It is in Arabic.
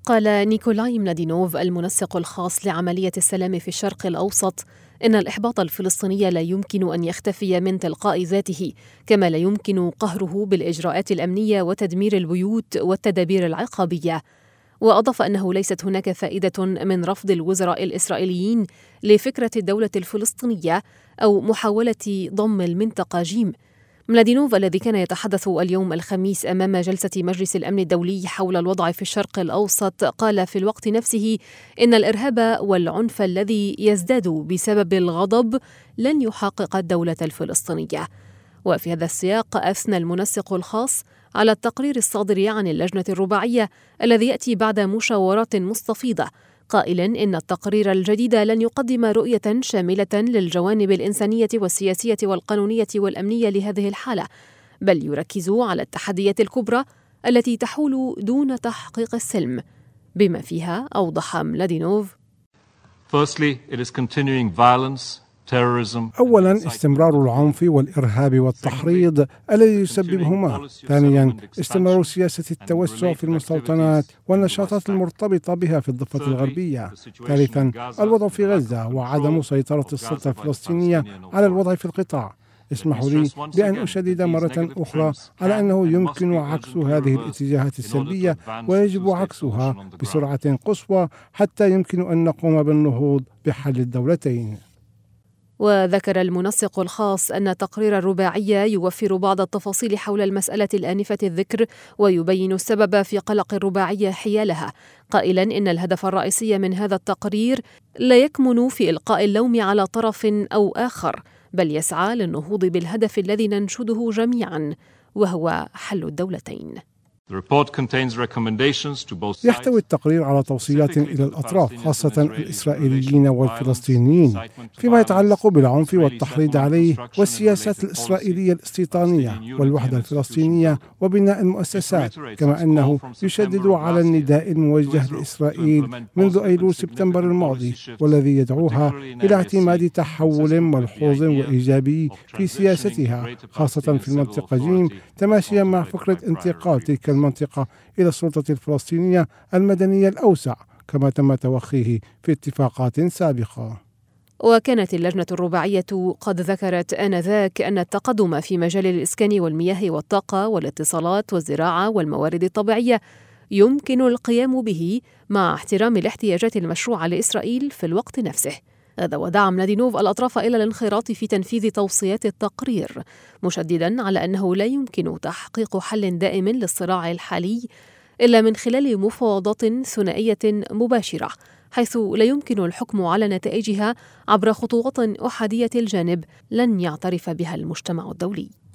قال نيكولاي ملادينوف المنسق الخاص لعملية السلام في الشرق الأوسط إن الإحباط الفلسطيني لا يمكن أن يختفي من تلقاء ذاته، كما لا يمكن قهره بالإجراءات الأمنية وتدمير البيوت والتدابير العقابية. وأضاف أنه ليست هناك فائدة من رفض الوزراء الإسرائيليين لفكرة الدولة الفلسطينية أو محاولة ضم المنطقة جيم. ملادينوف الذي كان يتحدث اليوم الخميس أمام جلسة مجلس الأمن الدولي حول الوضع في الشرق الأوسط قال في الوقت نفسه إن الإرهاب والعنف الذي يزداد بسبب الغضب لن يحقق الدولة الفلسطينية. وفي هذا السياق أثنى المنسق الخاص على التقرير الصادر عن اللجنة الرباعية الذي يأتي بعد مشاورات مستفيضة، قائلاً إن التقرير الجديد لن يقدم رؤية شاملة للجوانب الإنسانية والسياسية والقانونية والأمنية لهذه الحالة، بل يركز على التحديات الكبرى التي تحول دون تحقيق السلم، بما فيها أوضح ملادينوف: أولاً استمرار العنف والإرهاب والتحريض الذي يسببهما. ثانياً استمرار سياسة التوسع في المستوطنات والنشاطات المرتبطة بها في الضفة الغربية. ثالثاً الوضع في غزة وعدم سيطرة السلطة الفلسطينية على الوضع في القطاع. اسمحوا لي بأن أشدد مرة أخرى على أنه يمكن عكس هذه الاتجاهات السلبية، ويجب عكسها بسرعة قصوى حتى يمكن أن نقوم بالنهوض بحل الدولتين. وذكر المنسق الخاص أن تقرير الرباعية يوفر بعض التفاصيل حول المسألة الآنفة الذكر ويبين السبب في قلق الرباعية حيالها، قائلاً إن الهدف الرئيسي من هذا التقرير لا يكمن في إلقاء اللوم على طرف أو آخر، بل يسعى للنهوض بالهدف الذي ننشده جميعاً، وهو حل الدولتين. يحتوي التقرير على توصيات إلى الأطراف خاصة الإسرائيليين والفلسطينيين فيما يتعلق بالعنف والتحريض عليه والسياسات الإسرائيلية الاستيطانية والوحدة الفلسطينية وبناء المؤسسات، كما أنه يشدد على النداء الموجه لإسرائيل منذ أيلول سبتمبر الماضي والذي يدعوها إلى اعتماد تحول ملحوظ وإيجابي في سياستها خاصة في المنطقة جيم، تماشيا مع فكرة انتقال تلك المنطقة إلى السلطة الفلسطينية المدنية الأوسع كما تم توخيه في اتفاقات سابقة. وكانت اللجنة الرباعية قد ذكرت آنذاك أن التقدم في مجال الإسكان والمياه والطاقة والاتصالات والزراعة والموارد الطبيعية يمكن القيام به مع احترام الاحتياجات المشروعة لإسرائيل في الوقت نفسه. هذا ودعا ملادينوف الأطراف إلى الانخراط في تنفيذ توصيات التقرير، مشدداً على أنه لا يمكن تحقيق حل دائم للصراع الحالي إلا من خلال مفاوضات ثنائية مباشرة، حيث لا يمكن الحكم على نتائجها عبر خطوات أحادية الجانب لن يعترف بها المجتمع الدولي.